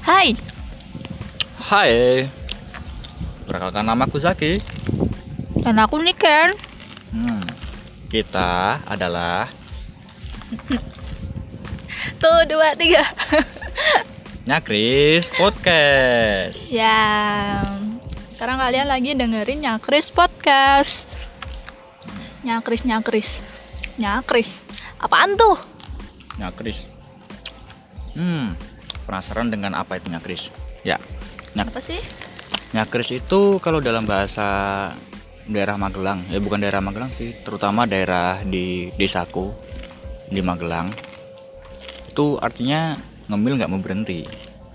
Hai, Hai, perkenalkan namaku Zaki. dan aku Niken. Kita adalah Tuh, 2, 3. Nyakris Podcast. Ya, sekarang kalian lagi dengerin Nyakris Podcast. Nyakris. Apaan tuh? Nyakris. Penasaran dengan apa itu Nyakris? Ya, Apa sih? Nyakris itu kalau dalam bahasa daerah Magelang, ya bukan daerah Magelang sih, terutama daerah di desaku di Magelang. Itu artinya ngemil nggak mau berhenti.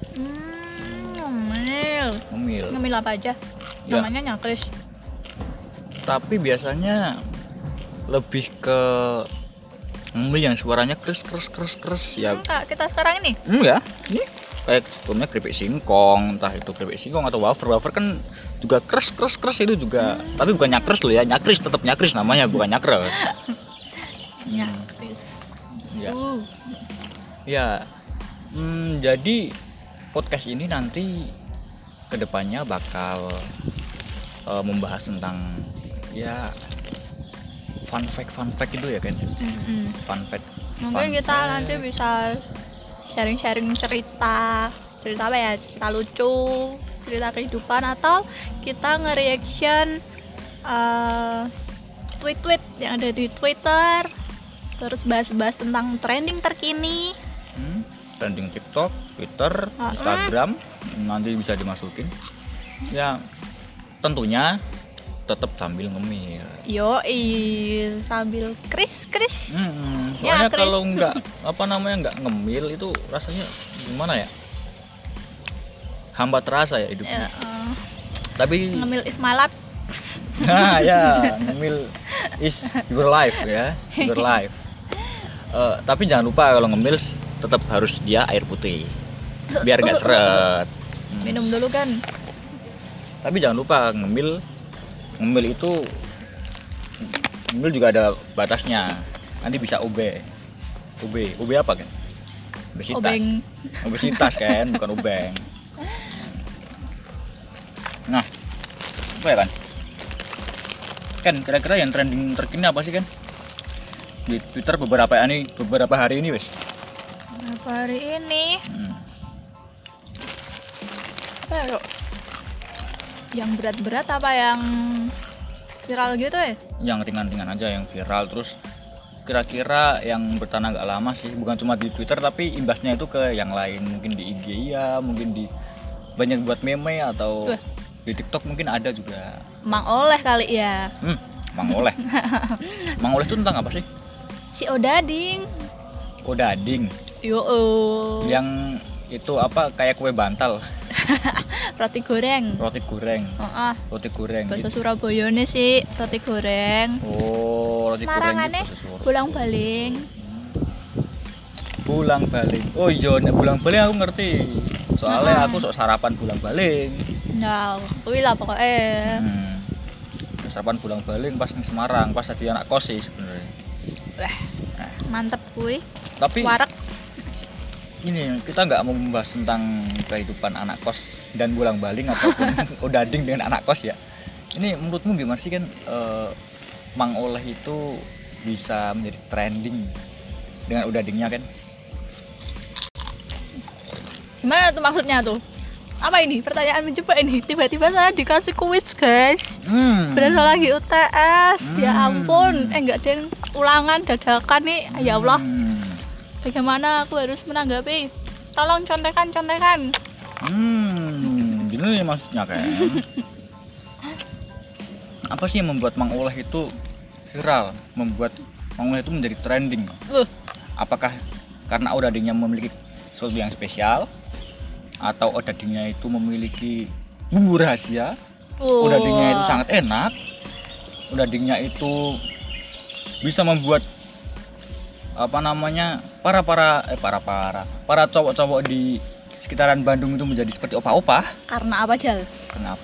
Ngemil. Ngemil apa aja? Ya. Namanya Nyakris. Tapi biasanya lebih ke ngemil yang suaranya kres ya. Kak, kita sekarang ini. Ya, ini kayak sebelumnya keripik singkong, entah itu keripik singkong atau wafer kan juga kres itu juga. Tapi bukan nyakres loh ya, nyakris tetap nyakris namanya, bukan nyakres. Nyakris. Ya. Ya. Jadi podcast ini nanti kedepannya bakal membahas tentang ya fun fact itu ya kan. Fun fact. Mungkin kita nanti bisa sharing cerita apa ya, cerita lucu, cerita kehidupan, atau kita nge-reaction tweet yang ada di Twitter, terus bahas tentang trending terkini. Trending TikTok, Twitter, Instagram nanti bisa dimasukin. Ya tentunya tetap sambil ngemil. Yoi, sambil kris. Soalnya Kris. kalau nggak nggak ngemil itu rasanya gimana ya? Hambat terasa ya hidup. Tapi Ngemil is my life. nah ya, ngemil is your life ya, your life. Tapi jangan lupa kalau ngemil tetap harus dia air putih biar nggak seret. Minum dulu kan. Tapi jangan lupa ngemil juga ada batasnya. Nanti bisa OB apa kan? Obesitas kan, bukan obeng. Nah, apa ya kan kira-kira yang trending terkini apa sih kan di Twitter beberapa hari ini wes? Beberapa hari ini apa ya, kok? Yang berat-berat apa yang viral gitu ya? Yang ringan-ringan aja, yang viral. Terus kira-kira yang bertahan agak lama sih, bukan cuma di Twitter tapi imbasnya itu ke yang lain, mungkin di IG ya, mungkin di banyak buat meme atau di TikTok mungkin ada juga. Mang Oleh kali ya. Mang Oleh. Mang Oleh itu tentang apa sih? Si Odading. Odading. Yo. Yang itu apa kayak kue bantal. Roti goreng. Roti goreng. Bahasa Surabaya nih sih roti goreng. Oh, roti Marangane goreng. bulang-baling. Bulang-baling. Oh iya, nek bulang-baling aku ngerti. Soalnya aku sok sarapan bulang-baling. Nah, kuwi lah pokoknya. Sarapan bulang-baling pas di Semarang, pas jadi anak kos sih sebenarnya. Wah, mantep kuwi. Tapi Warak. ini kita nggak mau membahas tentang kehidupan anak kos dan bulang-baling ataupun odading dengan anak kos ya. Ini menurutmu gimana sih kan Mang Oleh itu bisa menjadi trending dengan odadingnya kan? Gimana tuh maksudnya tuh? Apa ini? Pertanyaan menjebak ini. Tiba-tiba saya dikasih kuis, guys. Berasa lagi UTS. Ya ampun. Enggak deng, ulangan dadakan nih. Ya Allah. Bagaimana aku harus menanggapi? Tolong contekan. Gini maksudnya kan. Apa sih yang membuat Mang Oleh itu viral, membuat Mang Oleh itu menjadi trending? Apakah karena odadingnya memiliki sesuatu yang spesial, atau odadingnya itu memiliki bumbu rahasia, odadingnya itu sangat enak, odadingnya itu bisa membuat para cowok-cowok di sekitaran Bandung itu menjadi seperti opa-opa? Karena apa, Jal? Kenapa?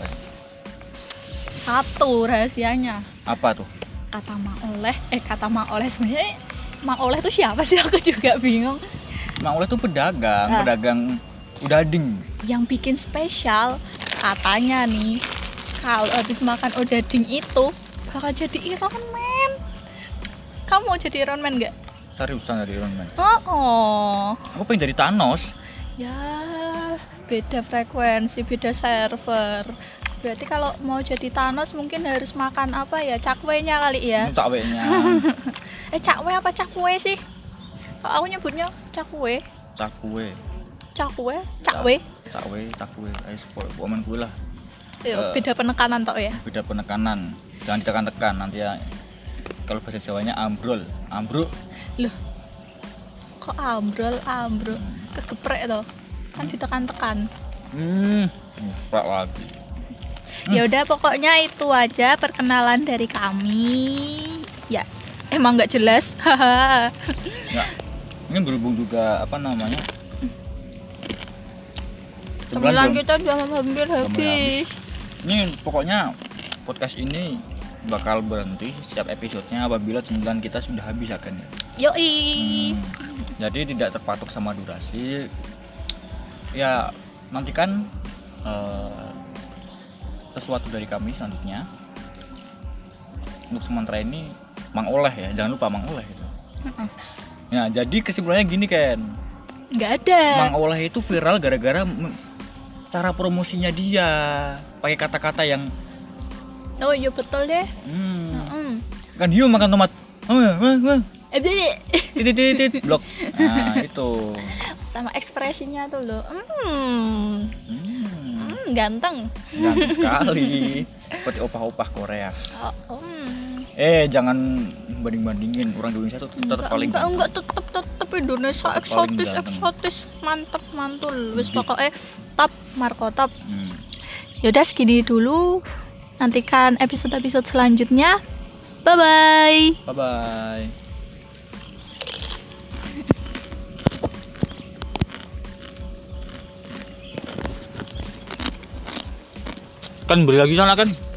Satu rahasianya. Apa tuh? Kata Mang Oleh sebenarnya Mang Oleh itu siapa sih, aku juga bingung. Mang Oleh itu pedagang Udading. Yang bikin spesial katanya nih, kalau habis makan udading itu bakal jadi Iron Man. Kamu mau jadi Iron Man nggak? Seriusan dari Iron Man. Oh. Aku pengen jadi Thanos. Ya, beda frekuensi, beda server. Berarti kalau mau jadi Thanos mungkin harus makan apa ya? Cakwe-nya kali ya. Cakwenya. Cakwe apa cakwe sih? Aku nyebutnya cakwe. Cakwe. Cakwe, cakwe. Cakwe. Ayo komen gue lah. Beda penekanan tok ya. Beda penekanan. Jangan ditekan-tekan nanti ya. Kalau bahasa Jawanya ambrol. Ambruk. Loh. Kok ambrol? Kegeprek toh. Kan ditekan-tekan. Ngeprak lagi. Ya udah pokoknya itu aja perkenalan dari kami. Ya, emang nggak jelas. Nggak. Ini berhubung juga apa namanya? Cemilan kita udah hampir habis. Ini pokoknya podcast ini bakal berhenti setiap episodenya apabila cemilan kita sudah habis akan ya. Yoi. Jadi tidak terpatok sama durasi. Ya nantikan sesuatu dari kami selanjutnya. Untuk sementara ini Mang Oleh ya, jangan lupa Mang Oleh itu. Ya jadi kesimpulannya gini Ken. Nggak ada. Mang Oleh itu viral gara-gara cara promosinya dia pakai kata-kata yang Oh iya betul deh. Kan hiu makan tomat. Titit blok. Nah, itu. Sama ekspresinya tuh loh. Ganteng. Ganteng sekali. Seperti opah-opah Korea. Jangan banding-bandingin orang Indonesia tuh tetap paling enggak tetep Indonesia eksotis mantep mantul wis pokoknya top markotop. Yaudah segini dulu, nantikan episode selanjutnya. Bye bye. Kan beri lagi sana kan.